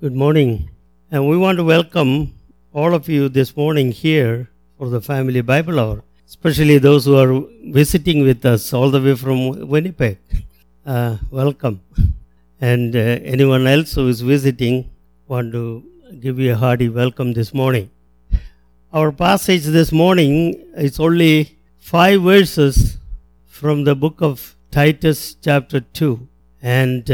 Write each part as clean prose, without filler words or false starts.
Good morning. And we want to welcome all of you this morning here for the Family Bible Hour, especially those who are visiting with us all the way from Winnipeg. Welcome. And anyone else who is visiting, want to give you a hearty welcome this morning. Our passage this morning is only 5 verses from the book of Titus chapter 2. And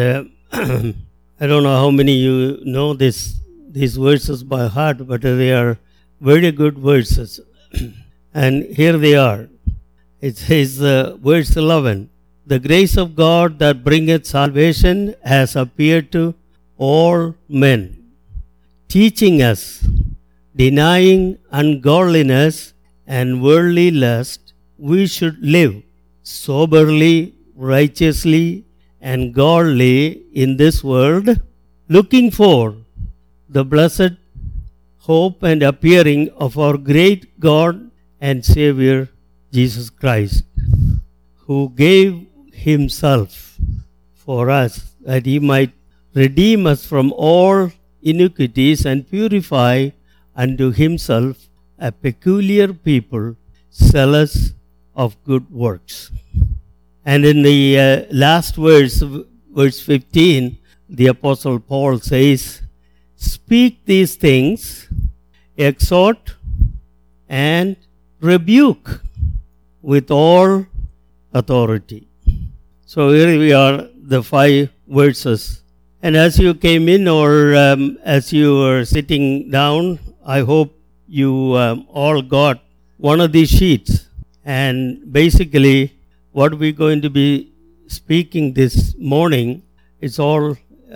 I don't know how many you know these verses by heart, but they are very good verses. And here they are. It says, verse 11, "The grace of God that bringeth salvation has appeared to all men, teaching us, denying ungodliness and worldly lust, we should live soberly, righteously, and godly in this world, looking for the blessed hope and appearing of our great God and Savior Jesus Christ, who gave himself for us that he might redeem us from all iniquities and purify unto himself a peculiar people, zealous of good works." And in the last verse, verse 15, the Apostle Paul says, "Speak these things, exhort and rebuke with all authority." So here we are, the 5 verses. And as you came in or as you were sitting down, I hope you all got one of these sheets. And basically, what we're going to be speaking this morning is all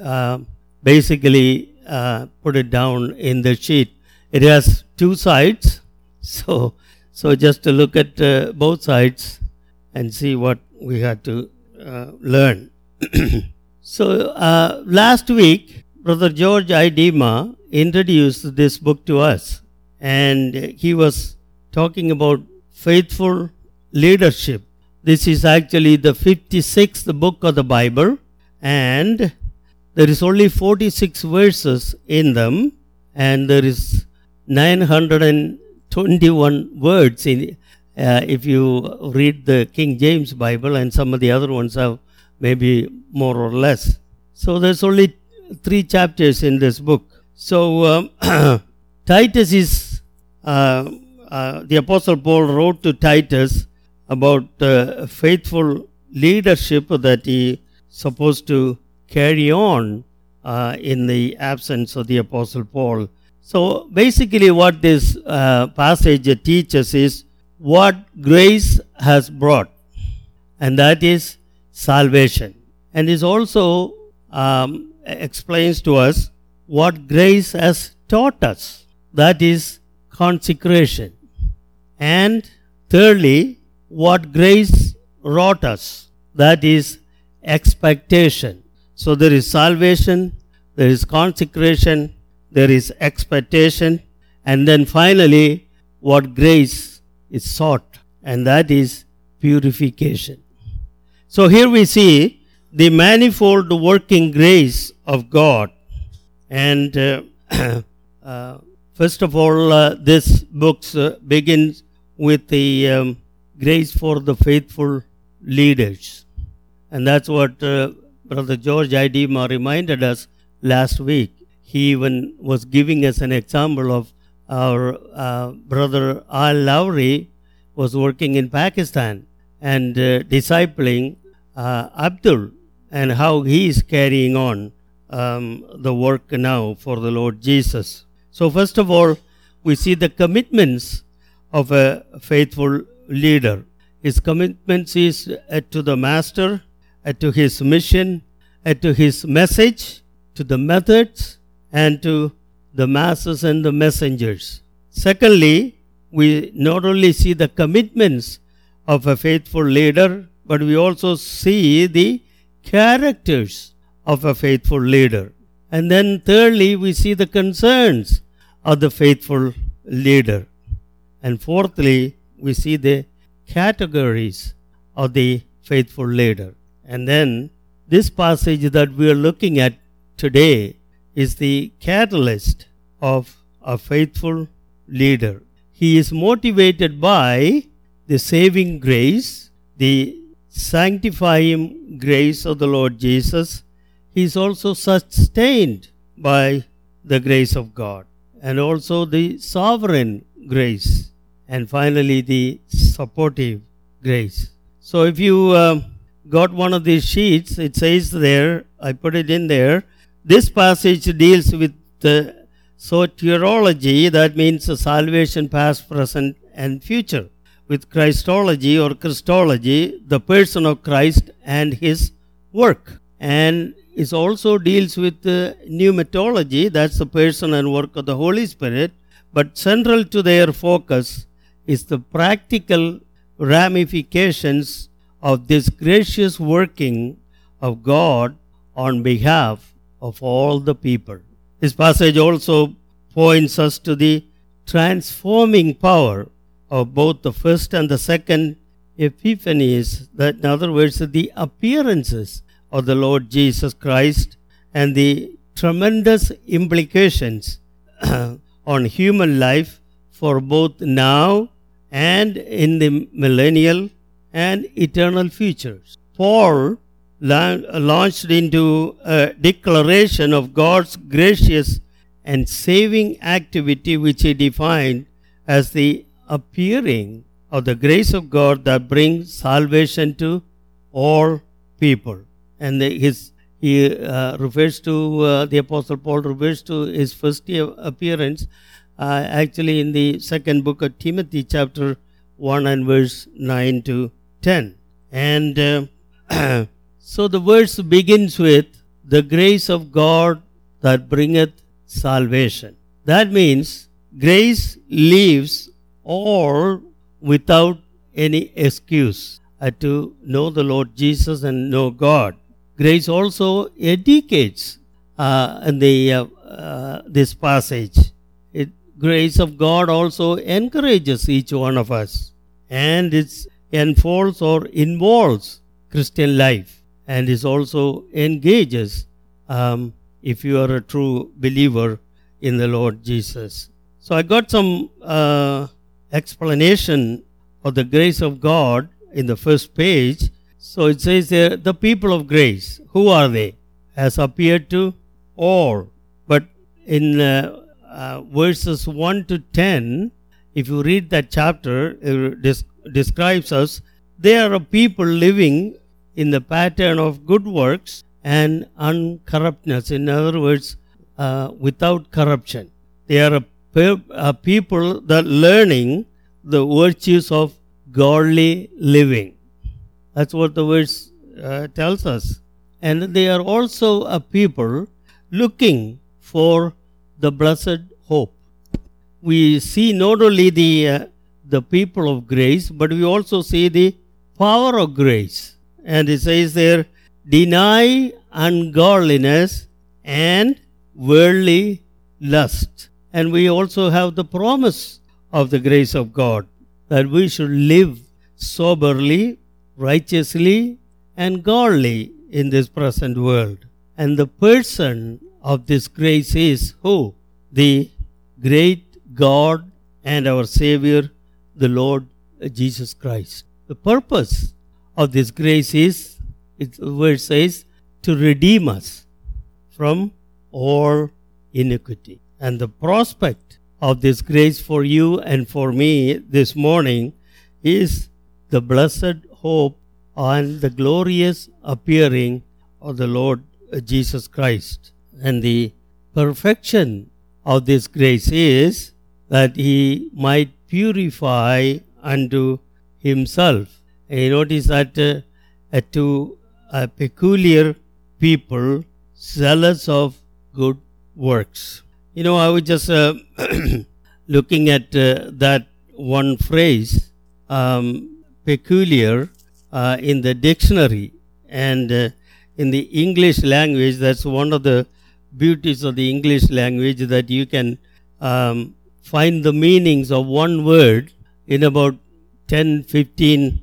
basically put it down in the sheet. It has 2 sides, so just to look at both sides and see what we had to learn. So last week, Brother George Idema introduced this book to us, and he was talking about faithful leadership. This is actually the 56th book of the Bible, and there is only 46 verses in them, and there is 921 words in if you read the King James Bible, and some of the other ones have maybe more or less. So there's only 3 chapters in this book. So Titus is, the Apostle Paul wrote to Titus about faithful leadership that he supposed to carry on in the absence of the Apostle Paul. So basically what this passage teaches is what grace has brought, and that is salvation. And it also explains to us what grace has taught us, that is consecration. And thirdly, what grace wrought us, that is expectation. So there is salvation, there is consecration, there is expectation, and then finally what grace is sought, and that is purification. So here we see the manifold working grace of God. And first of all, this book begins with the grace for the faithful leaders. And that's what Brother George Idema reminded us last week. He even was giving us an example of our brother Al Lowry was working in Pakistan and discipling Abdul, and how he is carrying on the work now for the Lord Jesus. So first of all, we see the commitments of a faithful leader. His commitments is to the master, to his mission, to his message, to the methods, and to the masses and the messengers. Secondly, we not only see the commitments of a faithful leader, but we also see the characters of a faithful leader. And then thirdly, we see the concerns of the faithful leader. And fourthly, we see the categories of the faithful leader. And then this passage that we are looking at today is the catalyst of a faithful leader. He is motivated by the saving grace, the sanctifying grace of the Lord Jesus. He is also sustained by the grace of God, and also the sovereign grace, and finally the supportive grace. So if you got one of these sheets, it says there, I put it in there, this passage deals with the soteriology, that means salvation past, present and future. With Christology or Christology, the person of Christ and his work. And it also deals with the pneumatology, that's the person and work of the Holy Spirit. But central to their focus is the practical ramifications of this gracious working of God on behalf of all the people. This passage also points us to the transforming power of both the first and the second epiphanies, that in other words, the appearances of the Lord Jesus Christ, and the tremendous implications on human life for both now and in the millennial and eternal futures. Paul launched into a declaration of God's gracious and saving activity, which he defined as the appearing of the grace of God that brings salvation to all people. And he refers to, the Apostle Paul refers to his first appearance actually in the second book of Timothy, chapter 1 and verse 9 to 10. And so the verse begins with, the grace of God that bringeth salvation. That means grace leaves all without any excuse to know the Lord Jesus and know God. Grace also educates in this passage. Grace of God also encourages each one of us, and it enfolds or involves Christian life, and is also engages if you are a true believer in the Lord Jesus. So I got some explanation of the grace of God in the first page. So it says there, the people of grace, who are they? Has appeared to all. But in verses 1 to 10, if you read that chapter, it describes us, they are a people living in the pattern of good works and uncorruptness. In other words, without corruption. They are a people that learning the virtues of godly living. That's what the verse tells us. And they are also a people looking for the blessed hope. We see not only the people of grace, but we also see the power of grace. And it says there, deny ungodliness and worldly lust. And we also have the promise of the grace of God, that we should live soberly, righteously, and godly in this present world. And the person of this grace is who? The great God and our Savior, the Lord Jesus Christ. The purpose of this grace is, the word says, to redeem us from all iniquity. And the prospect of this grace for you and for me this morning is the blessed hope and the glorious appearing of the Lord Jesus Christ. And the perfection of this grace is that he might purify unto himself. And you notice that to a peculiar people zealous of good works. You know, I was just looking at that one phrase, peculiar, in the dictionary. And in the English language, that's one of the beauties of the English language, that you can find the meanings of one word in about 10, 15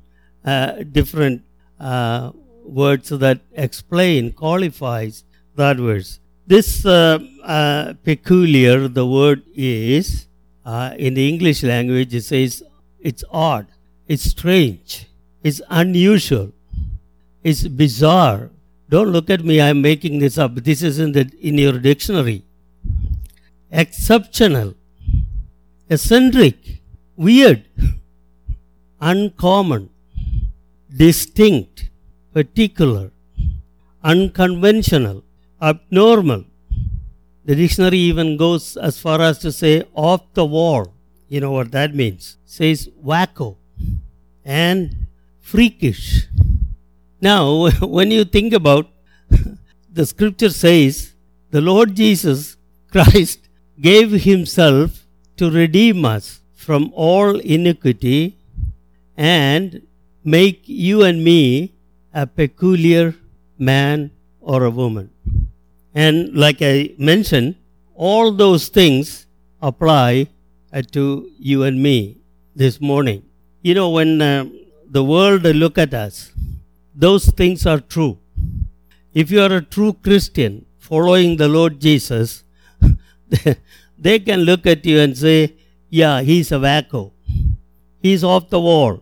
different words that explain, qualifies that words. This peculiar, the word is, in the English language, it says it's odd, it's strange, it's unusual, it's bizarre. Don't look at me, I'm making this up. This is in your dictionary. Exceptional, eccentric, weird, uncommon, distinct, particular, unconventional, abnormal. The dictionary even goes as far as to say off the wall. You know what that means? It says wacko and freakish. Now, when you think about, the scripture says the Lord Jesus Christ gave himself to redeem us from all iniquity and make you and me a peculiar man or a woman. And like I mentioned, all those things apply to you and me this morning. You know, when the world look at us, those things are true. If you are a true Christian following the Lord Jesus, they can look at you and say, yeah, he's a wacko. He's off the wall.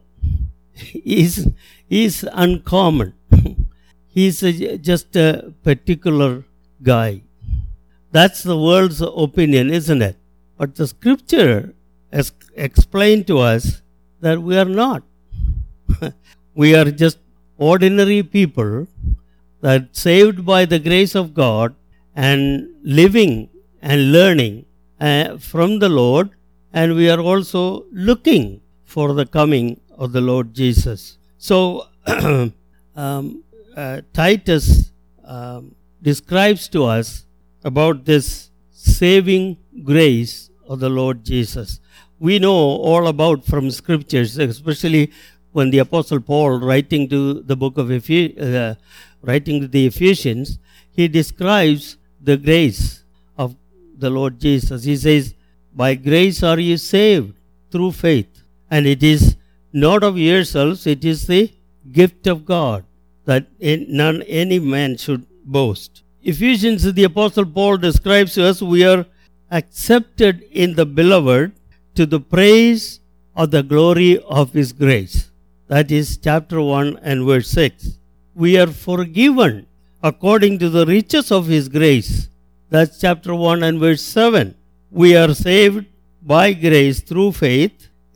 He's uncommon. He's just a particular guy. That's the world's opinion, isn't it? But the scripture has explained to us that we are not. We are just ordinary people that saved by the grace of God and living and learning from the Lord, and we are also looking for the coming of the Lord Jesus. So Titus describes to us about this saving grace of the Lord Jesus. We know all about from scriptures, especially when the Apostle Paul, writing to the book of writing to the Ephesians, he describes the grace of the Lord Jesus. He says, by grace are you saved through faith, and it is not of yourselves, it is the gift of God, that none any man should boast. Ephesians, the Apostle Paul describes to us, we are accepted in the beloved to the praise of the glory of his grace. That is chapter 1 and verse 6. We are forgiven according to the riches of his grace. That's chapter 1 and verse 7. We are saved by grace through faith,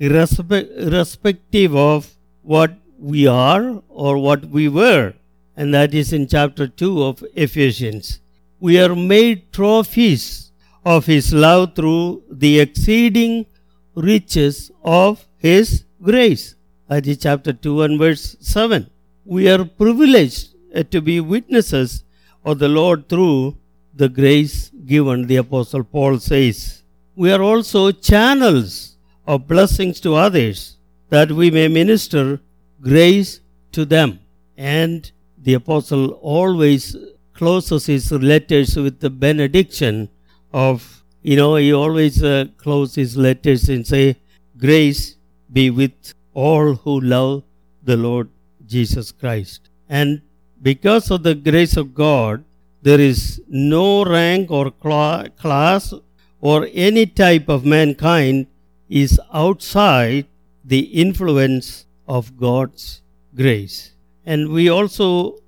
irrespective of what we are or what we were. And that is in chapter 2 of Ephesians. We are made trophies of his love through the exceeding riches of his grace. That is chapter 2 and verse 7. We are privileged to be witnesses of the Lord through the grace given, the Apostle Paul says. We are also channels of blessings to others, that we may minister grace to them. And the Apostle always closes his letters with the benediction of, he always closes his letters and say, grace be with all who love the Lord Jesus Christ. And because of the grace of God, there is no rank or class or any type of mankind is outside the influence of God's grace. And we also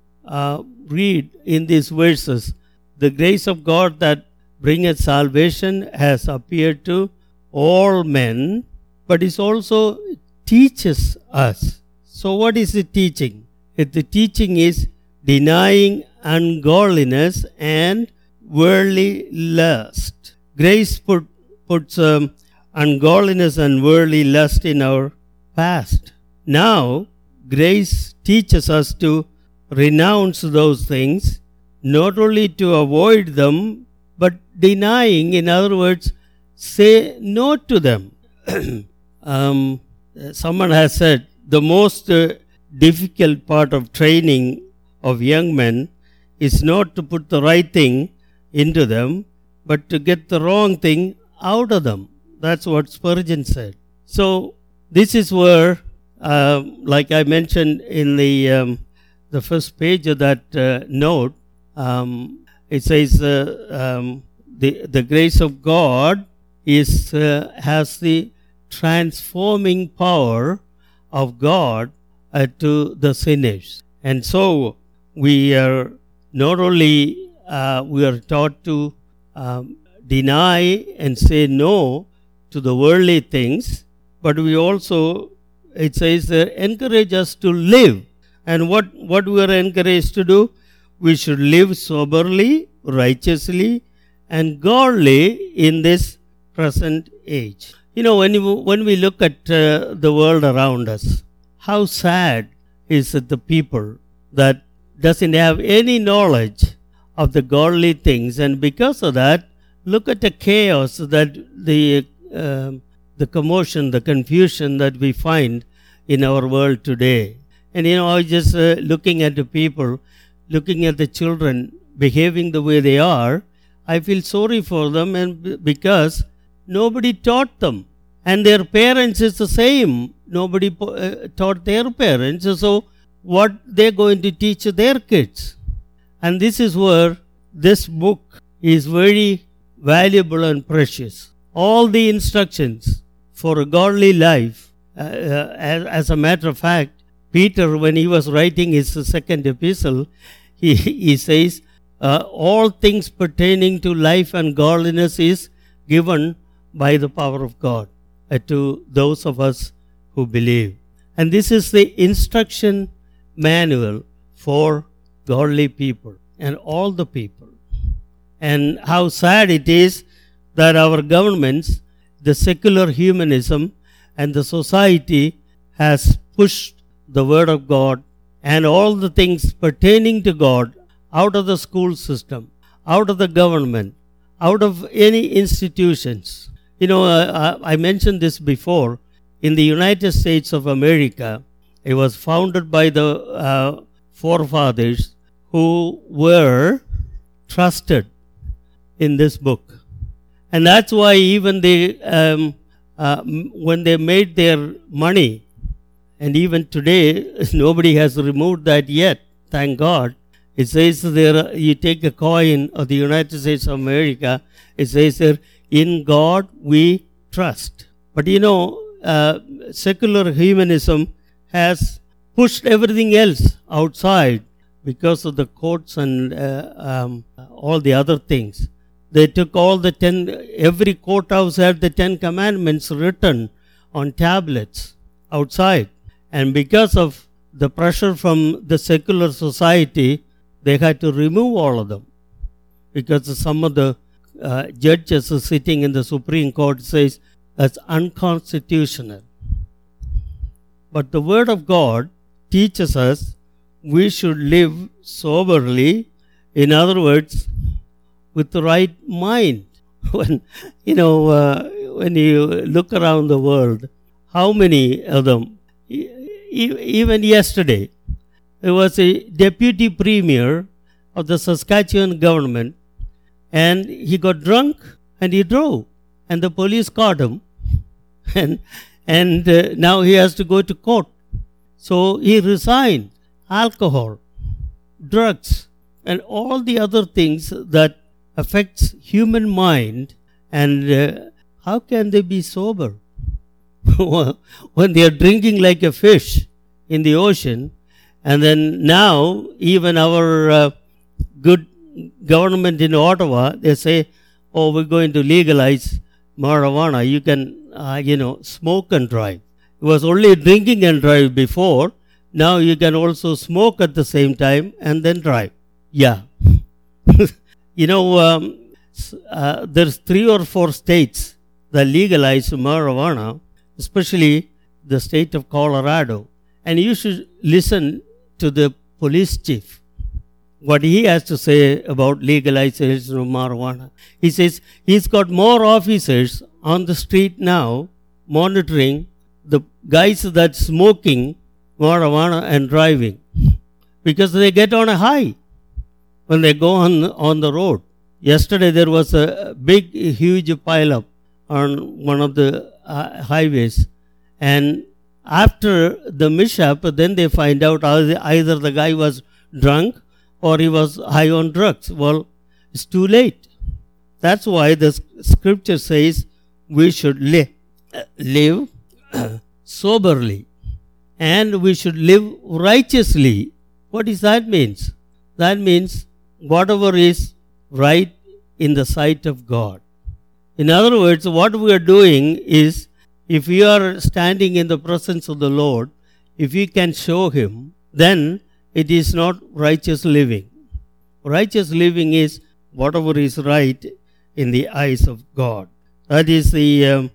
read in these verses, the grace of God that bringeth salvation has appeared to all men, but it also teaches us. So what is it teaching? The teaching is denying ungodliness and worldly lust. Grace puts ungodliness and worldly lust in our past. Now, grace teaches us to renounce those things, not only to avoid them, but denying, in other words, say no to them. Someone has said the most difficult part of training of young men is not to put the right thing into them, but to get the wrong thing out of them. That's what Spurgeon said. So this is where, like I mentioned in the first page of that note, It says the grace of God has the transforming power of God to the sinners. And so we are not only we are taught to deny and say no to the worldly things, but we also, it says, encourage us to live. And what we are encouraged to do? We should live soberly, righteously, and godly in this present age. You know, when we look at the world around us, how sad is it the people that doesn't have any knowledge of the godly things, and because of that, look at the chaos that the commotion, the confusion that we find in our world today. And you know, I was just looking at the people, looking at the children behaving the way they are, I feel sorry for them, and because nobody taught them. And their parents is the same. Nobody taught their parents. So what they're going to teach their kids? And this is where this book is very valuable and precious. All the instructions for a godly life, as a matter of fact, Peter, when he was writing his second epistle, he says, all things pertaining to life and godliness is given by the power of God to those of us who believe. And this is the instruction manual for godly people and all the people. And how sad it is that our governments, the secular humanism, and the society has pushed the Word of God and all the things pertaining to God out of the school system, out of the government, out of any institutions. You know, I mentioned this before. In the United States of America, it was founded by the forefathers who were trusted in this book. And that's why even they, when they made their money, and even today, nobody has removed that yet, thank God. It says there, you take a coin of the United States of America, it says there, in God we trust. But you know, secular humanism has pushed everything else outside because of the courts and all the other things. They took all every courthouse had the 10 commandments written on tablets outside. And because of the pressure from the secular society, they had to remove all of them. Because some of the judges sitting in the Supreme Court says that's unconstitutional. But the Word of God teaches us we should live soberly, in other words, with the right mind. When when you look around the world, how many of them, even yesterday, there was a deputy premier of the Saskatchewan government, and he got drunk and he drove, and the police caught him, and now he has to go to court. So he resigned. Alcohol, drugs, and all the other things that affects human mind, and how can they be sober when they are drinking like a fish in the ocean? And then now even our good government in Ottawa, they say, oh, we're going to legalize marijuana. You can smoke and drive. It was only drinking and drive before. Now you can also smoke at the same time and then drive. Yeah. There's 3 or 4 states that legalize marijuana, especially the state of Colorado. And you should listen to the police chief, what he has to say about legalization of marijuana. He says he's got more officers on the street now monitoring the guys that smoking marijuana and driving, because they get on a high when they go on the road. Yesterday there was a big, huge pileup on one of the highways, and after the mishap, then they find out either the guy was drunk or he was high on drugs. Well, it's too late. That's why the scripture says we should live soberly and we should live righteously. What does that mean? That means whatever is right in the sight of God. In other words, what we are doing is, if we are standing in the presence of the Lord, if we can show Him, then it is not righteous living. Righteous living is whatever is right in the eyes of God. That is the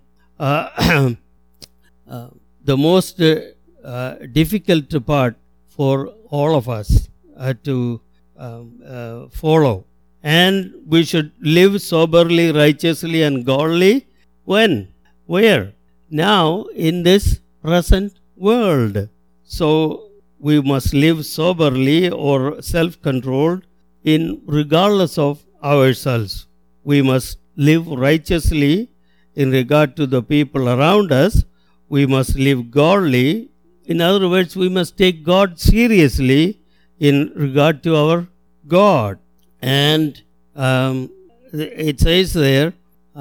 most difficult part for all of us to follow. And we should live soberly, righteously, and godly. When? Where? Now, in this present world. So, we must live soberly or self-controlled regardless of ourselves. We must live righteously in regard to the people around us. We must live godly. In other words, we must take God seriously in regard to our God. And it says there,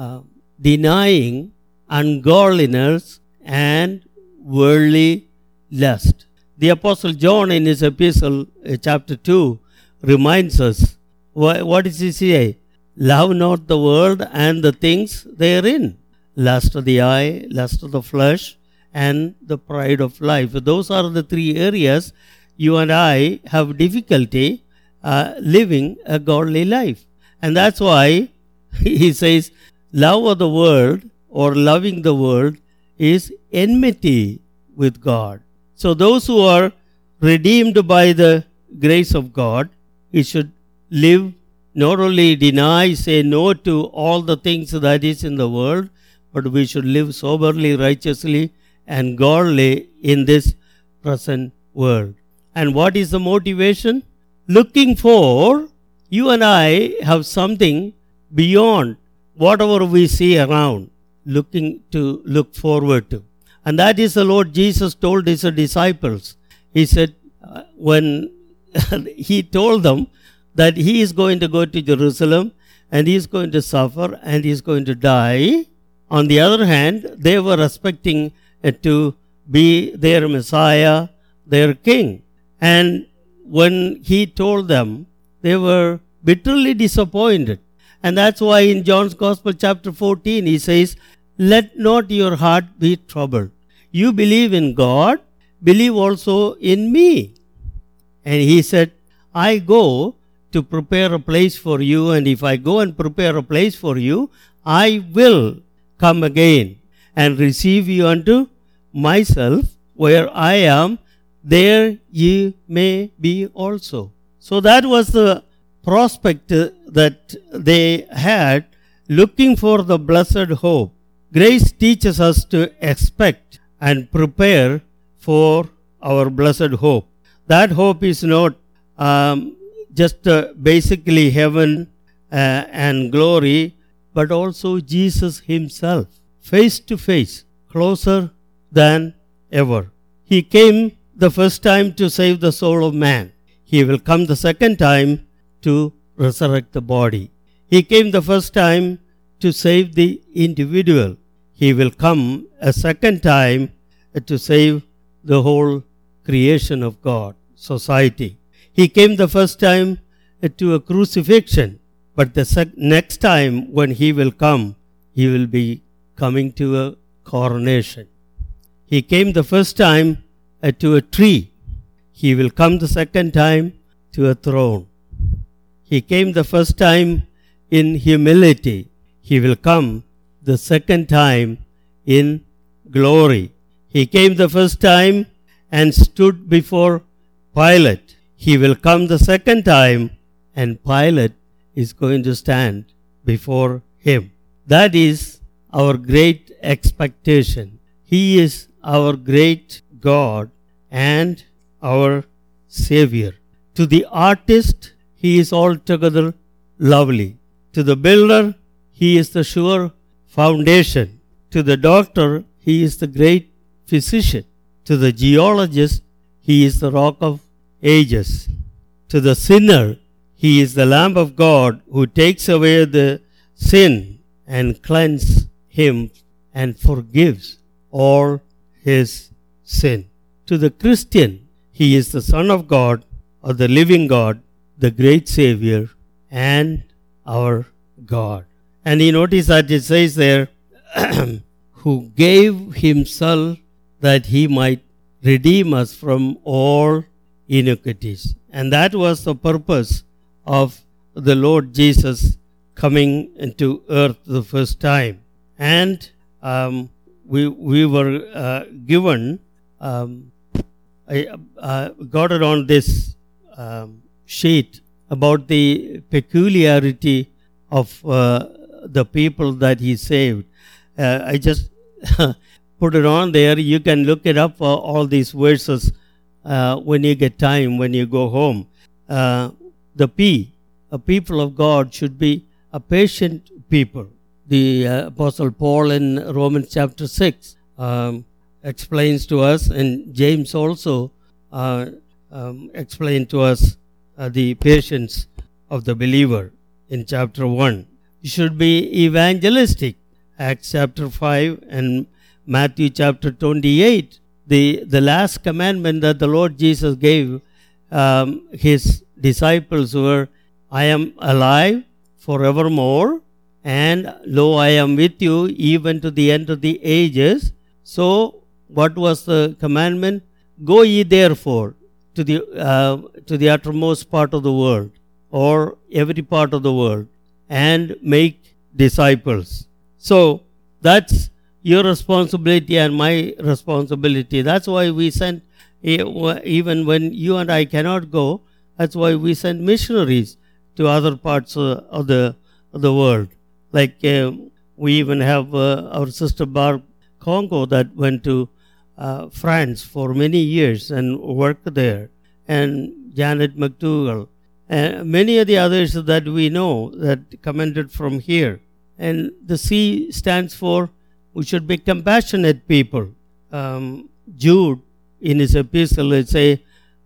denying ungodliness and worldly lust. The Apostle John in his epistle, chapter 2, reminds us, what does he say? Love not the world and the things therein. Lust of the eye, lust of the flesh, and the pride of life. Those are the three areas you and I have difficulty living a godly life. And that's why he says, love of the world or loving the world is enmity with God. So those who are redeemed by the grace of God, he should live, not only deny, say no to all the things that is in the world, but we should live soberly, righteously, and godly in this present world. And what is the motivation? Looking for, you and I have something beyond whatever we see around, look forward to. And that is the Lord Jesus told his disciples. He said, when he told them that he is going to go to Jerusalem and he is going to suffer and he is going to die. On the other hand, they were expecting to be their Messiah, their King. And when he told them, they were bitterly disappointed. And that's why in John's Gospel chapter 14, he says, let not your heart be troubled. You believe in God, believe also in me. And he said, I go to prepare a place for you, and if I go and prepare a place for you, I will come again and receive you unto myself, where I am, there ye may be also. So that was the prospect that they had, looking for the blessed hope. Grace teaches us to expect and prepare for our blessed hope. That hope is not just basically heaven and glory, but also Jesus himself, face to face, closer than ever. He came the first time to save the soul of man. He will come the second time to resurrect the body. He came the first time to save the individual. He will come a second time to save the whole creation of God, society. He came the first time to a crucifixion, but the next time when he will come, he will be coming to a coronation. He came the first time to a tree. He will come the second time to a throne. He came the first time in humility. He will come the second time in glory. He came the first time and stood before Pilate. He will come the second time and Pilate is going to stand before him. That is our great expectation. He is our great God and our Savior. To the artist, he is altogether lovely. To the builder, he is the sure foundation. To the doctor, he is the great physician. To the geologist, he is the rock of ages. To the sinner, He is the Lamb of God who takes away the sin and cleanses him and forgives all his sin. To the Christian, he is the Son of God or the living God, the great Savior and our God. And you notice that it says there, who gave himself that he might redeem us from all iniquities. And that was the purpose of the Lord Jesus coming into earth the first time. And we were given, I got it on this sheet about the peculiarity of the people that he saved. I just put it on there. You can look it up, all these verses, when you get time, when you go home. A people of God should be a patient people. The Apostle Paul in Romans chapter 6 explains to us, and James also explained to us the patience of the believer in chapter 1. You should be evangelistic. Acts chapter 5 and Matthew chapter 28. The last commandment that the Lord Jesus gave his disciples were, I am alive forevermore, and lo, I am with you even to the end of the ages. So, what was the commandment? Go ye therefore to the uttermost part of the world, or every part of the world, and make disciples. So, that's your responsibility and my responsibility. That's why we send, even when you and I cannot go, that's why we send missionaries to other parts of the world. Like we even have our sister Barb Congo that went to France for many years and worked there, and Janet McDougall, and many of the others that we know that commended from here. And the C stands for we should be compassionate people. Jude in his epistle will say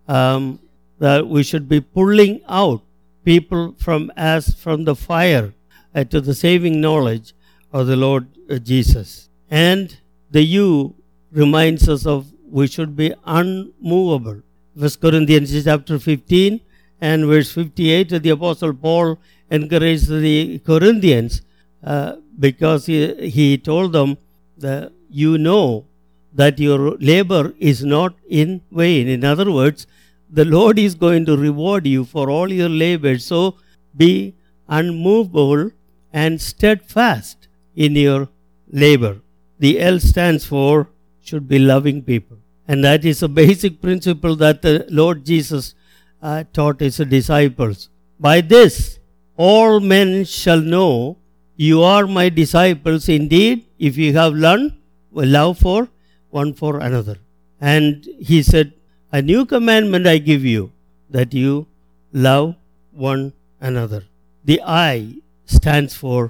that we should be pulling out people from the fire to the saving knowledge of the Lord Jesus. And the U reminds us of we should be unmovable. 1 Corinthians chapter 15 and verse 58, the Apostle Paul encouraged the Corinthians because he told them that you know that your labor is not in vain. In other words, the Lord is going to reward you for all your labor. So be unmovable and steadfast in your labor. The L stands for should be loving people. And that is a basic principle that the Lord Jesus taught his disciples. By this, all men shall know you are my disciples indeed, if you have learned love for one for another. And he said, a new commandment I give you, that you love one another. The I stands for,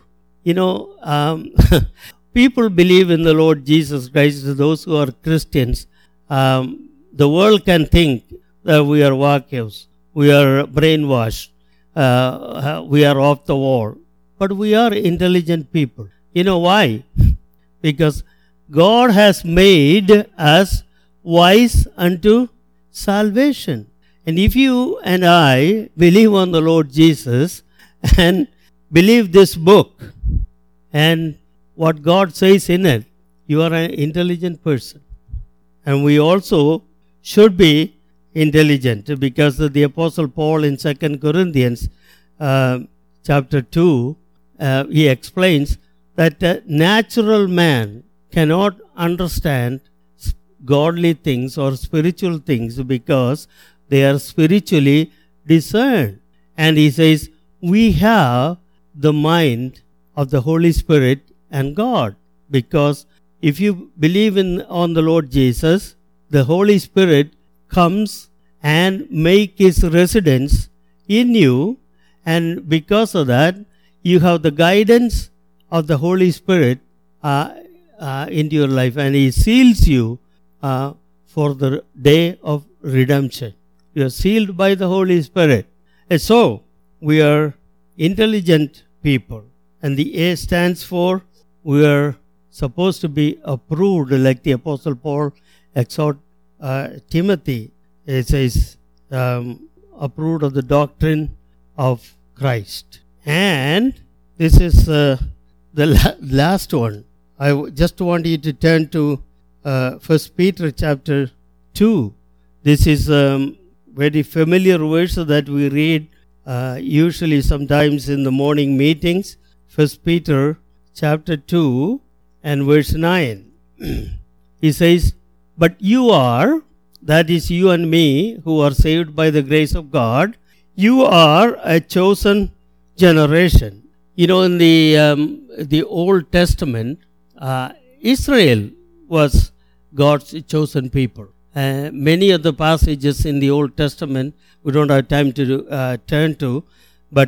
people believe in the Lord Jesus Christ. Those who are Christians, the world can think that we are wackos, we are brainwashed, we are off the wall. But we are intelligent people. You know why? Because God has made us wise unto salvation. And if you and I believe on the Lord Jesus and believe this book and what God says in it, you are an intelligent person. And we also should be intelligent, because the Apostle Paul in 2 Corinthians chapter 2, he explains that a natural man cannot understand godly things or spiritual things because they are spiritually discerned. And he says, we have the mind of the Holy Spirit and God, because if you believe on the Lord Jesus, the Holy Spirit comes and make his residence in you, and because of that, you have the guidance of the Holy Spirit into your life, and he seals you for the day of redemption. You are sealed by the Holy Spirit. And so, we are intelligent people. And the A stands for we are supposed to be approved, like the Apostle Paul exhort Timothy. It says, approved of the doctrine of Christ. And this is the last one. I just want you to turn to 1 Peter chapter 2. This is very familiar verse that we read usually sometimes in the morning meetings. 1 Peter chapter 2 and verse 9. He says, but you are, that is you and me, who are saved by the grace of God, you are a chosen generation. You know, in the Old Testament, Israel was God's chosen people. Many of the passages in the Old Testament we don't have time to turn to, but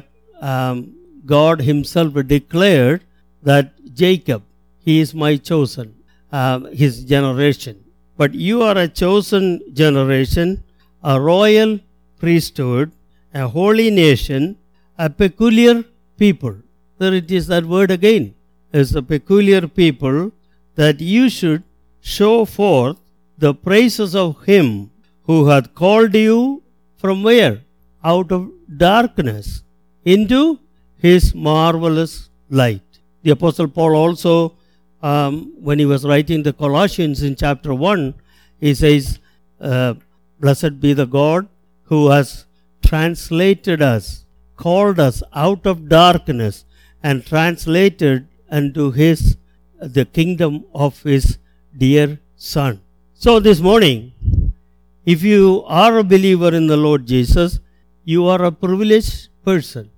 God himself declared that Jacob, he is my chosen, his generation. But you are a chosen generation, a royal priesthood, a holy nation, a peculiar people. There it is, that word again. It's a peculiar people, that you should show forth the praises of him who hath called you from where? Out of darkness into his marvelous light. The Apostle Paul also, when he was writing the Colossians in chapter 1, he says, blessed be the God who has translated us, called us out of darkness and translated unto the kingdom of his dear Son. So this morning, if you are a believer in the Lord Jesus, you are a privileged person.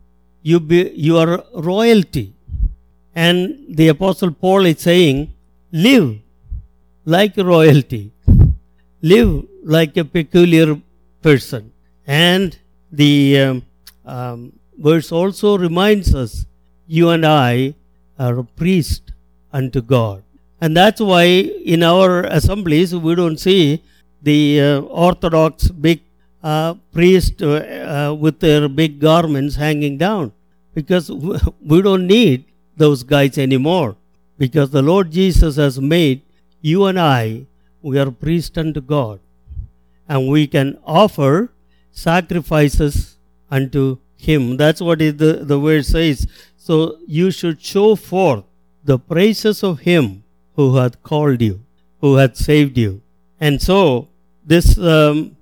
You are royalty. And the Apostle Paul is saying, live like royalty. Live like a peculiar person. And the verse also reminds us, you and I are a priest unto God. And that's why in our assemblies we don't see the Orthodox big priest with their big garments hanging down, because we don't need those guys anymore, because the Lord Jesus has made you and I, we are priests unto God, and we can offer sacrifices unto him. That's what the word says. So you should show forth the praises of him who hath called you, who hath saved you. And so this the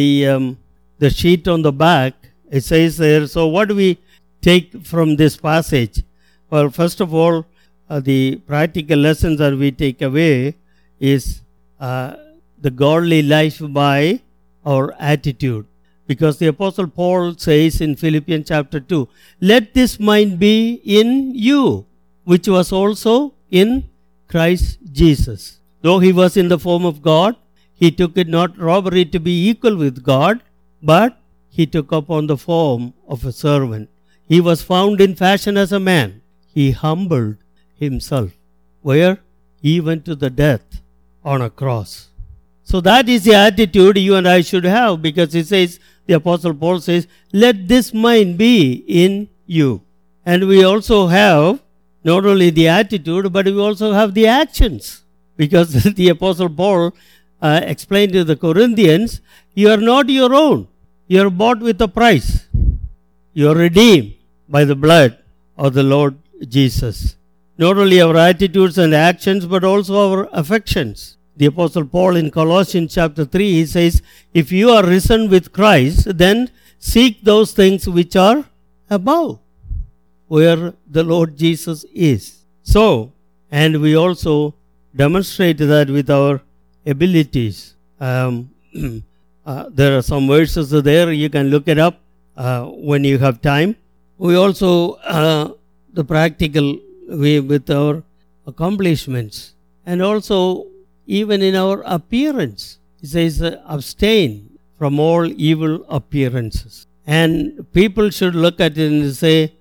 sheet on the back, it says there, so what do we take from this passage? Well, first of all, the practical lessons that we take away is the godly life by our attitude. Because the Apostle Paul says in Philippians chapter 2, let this mind be in you, which was also in Christ Jesus. Though he was in the form of God, he took it not robbery to be equal with God, but he took upon the form of a servant. He was found in fashion as a man. He humbled himself. Where? Even to the death on a cross. So that is the attitude you and I should have, because it says, the Apostle Paul says, let this mind be in you. And we also have not only the attitude, but we also have the actions. Because the Apostle Paul explained to the Corinthians, you are not your own. You are bought with a price. You are redeemed by the blood of the Lord Jesus. Not only our attitudes and actions, but also our affections. The Apostle Paul in Colossians chapter 3, he says, if you are risen with Christ, then seek those things which are above, where the Lord Jesus is. So, and we also demonstrate that with our abilities. There are some verses there, you can look it up when you have time. We also, the practical way with our accomplishments, and also even in our appearance. It says, abstain from all evil appearances. And people should look at it and say,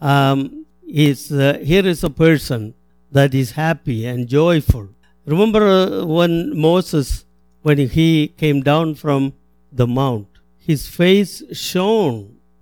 here is a person that is happy and joyful. Remember when Moses, when he came down from the mount, his face shone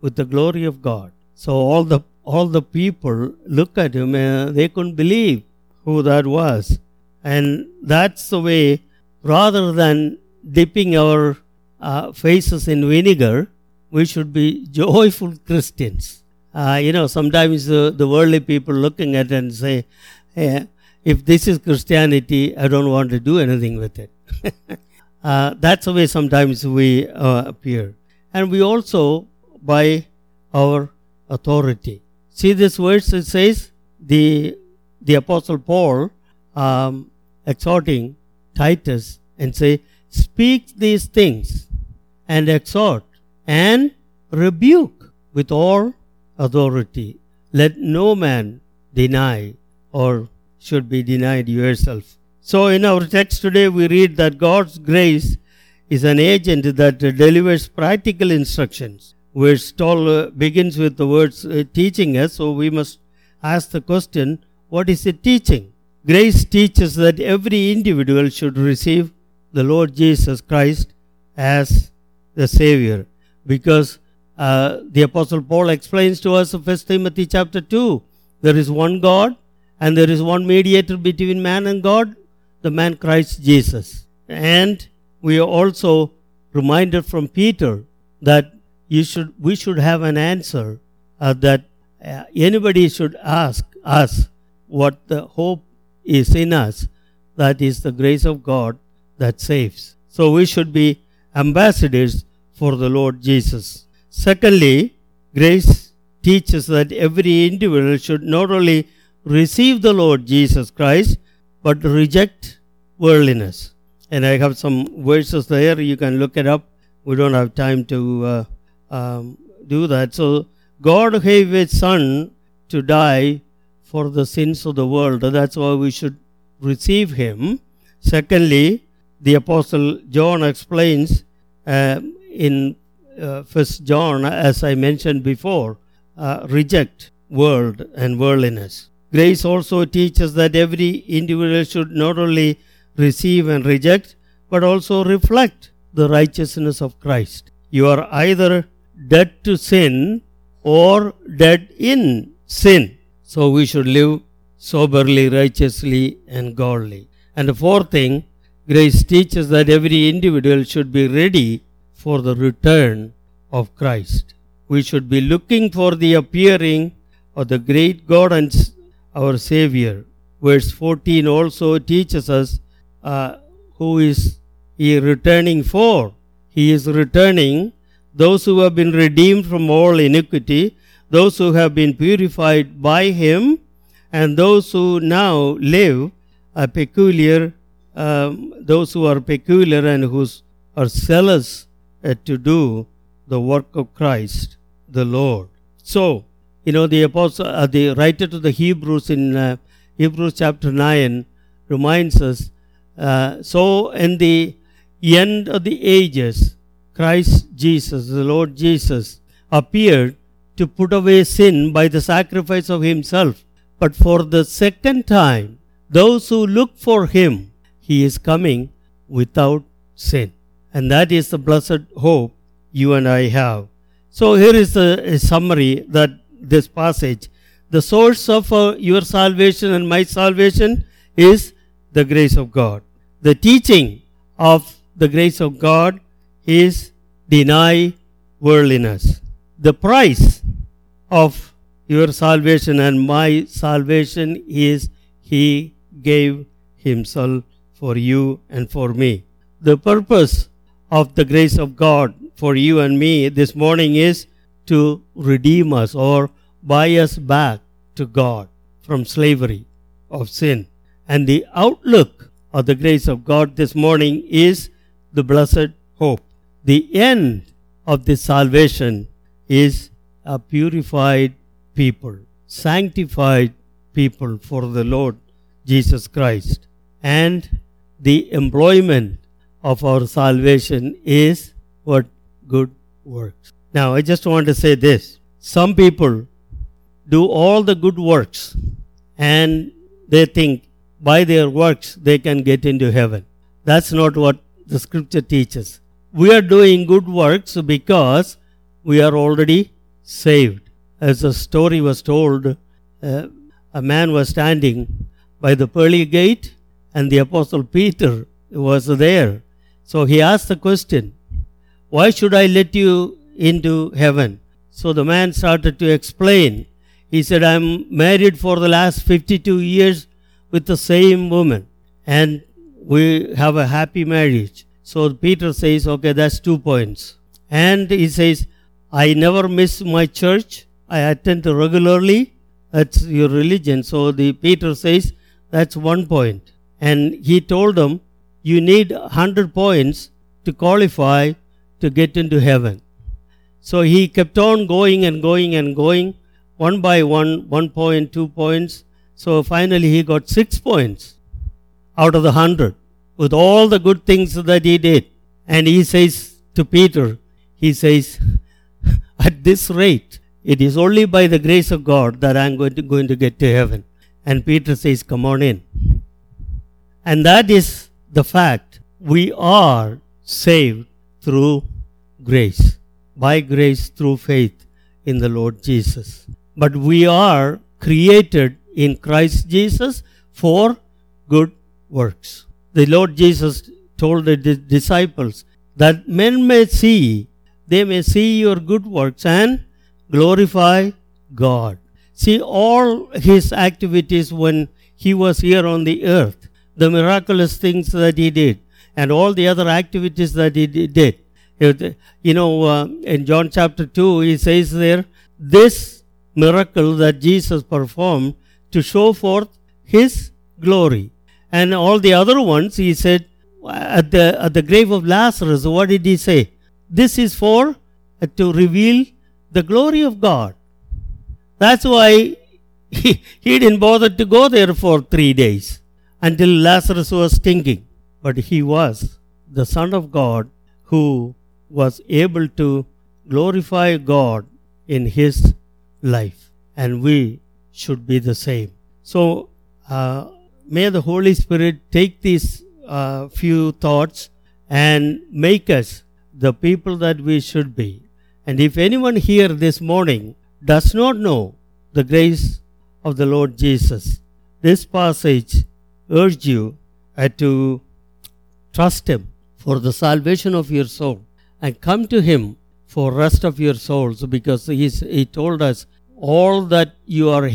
with the glory of God. So all the people look at him and they couldn't believe who that was. And that's the way, rather than dipping our faces in vinegar, we should be joyful Christians. Sometimes the worldly people looking at it and say, hey, if this is Christianity, I don't want to do anything with it. That's the way sometimes we appear. And we also, by our authority. See this verse, it says, the Apostle Paul exhorting Titus and say, speak these things and exhort and rebuke with all authority. Let no man deny, or should be denied yourself. So in our text today we read that God's grace is an agent that delivers practical instructions. Verse 12 begins with the words teaching us, so we must ask the question, what is it teaching? Grace teaches that every individual should receive the Lord Jesus Christ as the Savior, because the Apostle Paul explains to us in 1 Timothy chapter 2, there is one God and there is one mediator between man and God, the man Christ Jesus. And we are also reminded from Peter that we should have an answer, that anybody should ask us what the hope is in us, that is the grace of God that saves. So we should be ambassadors for the Lord Jesus. Secondly, grace teaches that every individual should not only receive the Lord Jesus Christ, but reject worldliness. And I have some verses there, you can look it up. We don't have time to do that. So God gave His Son to die for the sins of the world. That's why we should receive Him. Secondly, the Apostle John explains in 1 John, as I mentioned before, reject world and worldliness. Grace also teaches that every individual should not only receive and reject, but also reflect the righteousness of Christ. You are either dead to sin or dead in sin. So we should live soberly, righteously, and godly. And the fourth thing, grace teaches that every individual should be ready for the return of Christ. We should be looking for the appearing of the great God and our Savior. Verse 14 also teaches us who is He returning for. He is returning those who have been redeemed from all iniquity, those who have been purified by Him, and those who now live a peculiar, those who are peculiar and who are zealous to do the work of Christ, the Lord. So, the apostle, the writer to the Hebrews in Hebrews chapter 9 reminds us, so in the end of the ages, Christ Jesus, the Lord Jesus, appeared to put away sin by the sacrifice of Himself. But for the second time, those who look for Him, He is coming without sin. And that is the blessed hope you and I have. So here is a summary that this passage, the source of your salvation and my salvation is the grace of God. The teaching of the grace of God is deny worldliness. The price of your salvation and my salvation is He gave Himself for you and for me. The purpose of the grace of God for you and me this morning is to redeem us or buy us back to God from slavery of sin. And the outlook of the grace of God this morning is the blessed hope. The end of this salvation is a purified people, sanctified people for the Lord Jesus Christ. And the employment of our salvation is what? Good works. Now, I just want to say this. Some people do all the good works and they think by their works they can get into heaven. That's not what the scripture teaches. We are doing good works because we are already saved. As a story was told, a man was standing by the pearly gate and the Apostle Peter was there. So he asked the question, "Why should I let you into heaven?" So the man started to explain. He said, "I'm married for the last 52 years with the same woman and we have a happy marriage." So Peter says, "Okay, that's 2 points." And he says, "I never miss my church. I attend regularly. That's your religion." So the Peter says, "That's 1 point." And he told them, "You need 100 points to qualify to get into heaven." So he kept on going and going and going, one by one, 1 point, 2 points. So finally he got 6 points out of the 100 with all the good things that he did. And he says to Peter, he says, "At this rate, it is only by the grace of God that I'm going to get to heaven." And Peter says, "Come on in." And that is the fact. We are saved through grace, by grace through faith in the Lord Jesus. But we are created in Christ Jesus for good works. The Lord Jesus told the disciples that men may see, they may see your good works and glorify God. See, all his activities when he was here on the earth, the miraculous things that he did, and all the other activities that he did. In John chapter 2, he says there, this miracle that Jesus performed to show forth his glory. And all the other ones, he said, at the grave of Lazarus, what did he say? This is for to reveal the glory of God. That's why he didn't bother to go there for 3 days until Lazarus was stinking. But he was the Son of God who was able to glorify God in his life. And we should be the same. So, may the Holy Spirit take these few thoughts and make us the people that we should be. And if anyone here this morning does not know the grace of the Lord Jesus, this passage urges you to trust Him for the salvation of your soul and come to Him for rest of your souls, because He told us, all that you are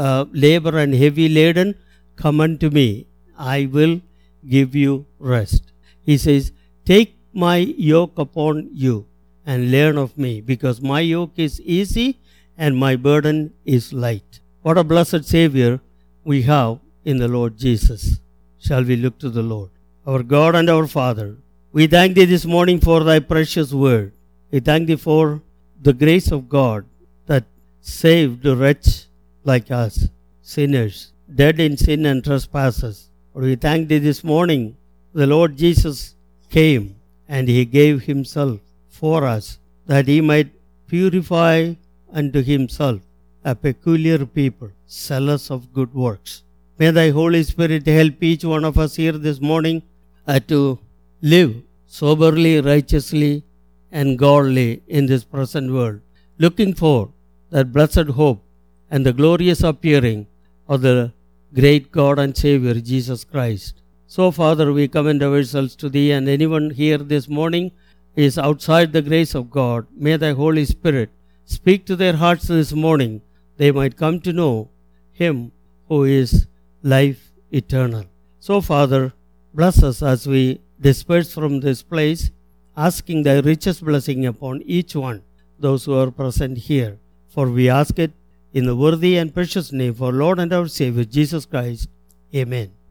labor and heavy laden, come unto me, I will give you rest. He says, take my yoke upon you and learn of me, because my yoke is easy and my burden is light. What a blessed Savior we have in the Lord Jesus. Shall we look to the Lord? Our God and our Father, we thank Thee this morning for Thy precious word. We thank Thee for the grace of God that saved a wretch like us, sinners, dead in sin and trespasses. We thank Thee this morning. The Lord Jesus came and He gave Himself for us, that He might purify unto Himself a peculiar people, zealous of good works. May Thy Holy Spirit help each one of us here this morning to live soberly, righteously, and godly in this present world, looking for that blessed hope and the glorious appearing of the great God and Savior, Jesus Christ. So, Father, we commend ourselves to Thee, and anyone here this morning is outside the grace of God, may Thy Holy Spirit speak to their hearts this morning. They might come to know Him who is life eternal. So, Father, bless us as we disperse from this place, asking Thy richest blessing upon each one, those who are present here. For we ask it in the worthy and precious name of our Lord and our Savior, Jesus Christ. Amen.